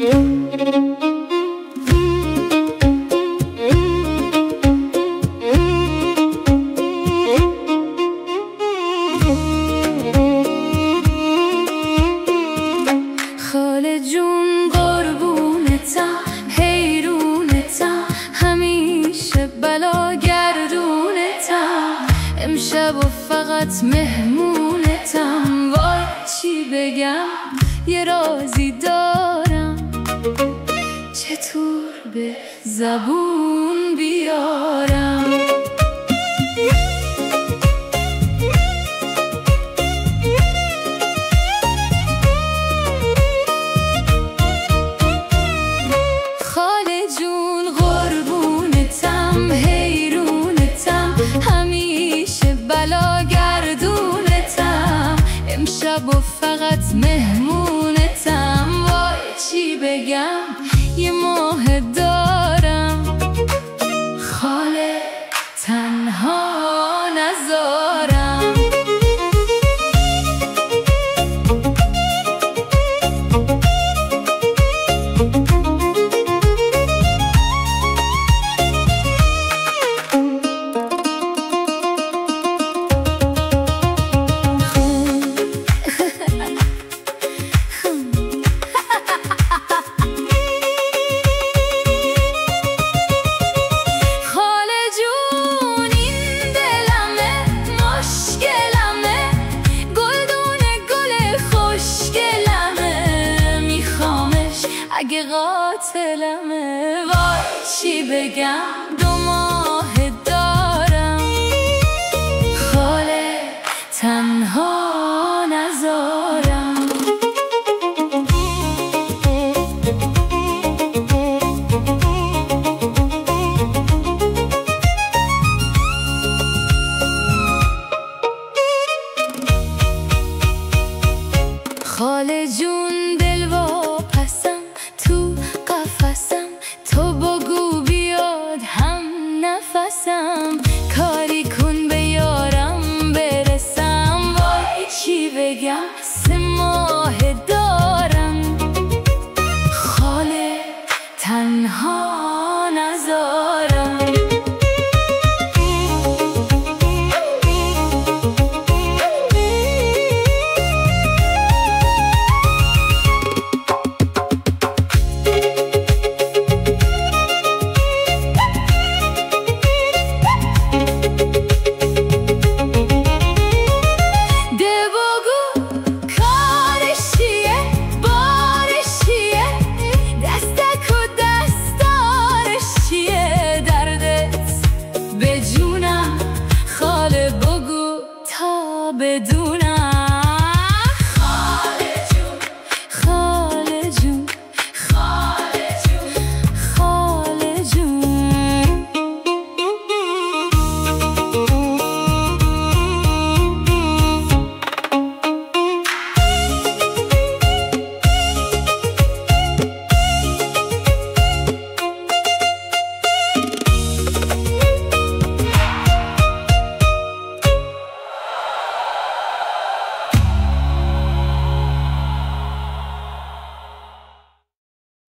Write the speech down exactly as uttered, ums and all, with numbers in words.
خاله جون قربونتم، حیرونتم، همیشه بلا گردونتم، امشب و فقط مهمونتم. وای چی بگم، یه رازی دارم، چطور به زبون بیارم؟ خاله جون قربونتم، حیرونتم، همیشه بلا گردونتم، امشب و فقط مهمونتم. وای چی بگم، یه ماه دارم، خاله تنها نذارم. اگه قاتلمه، وای چی بگم، دو ماه دارم، خاله تنها نذارم. خاله جون دل واپسم، تو قفسم، تو بگو بیاد هم نفسم، کاری کن به یارم برسم. وای چی بگم، سه ماه دارم، خاله تنها نذارم. بدون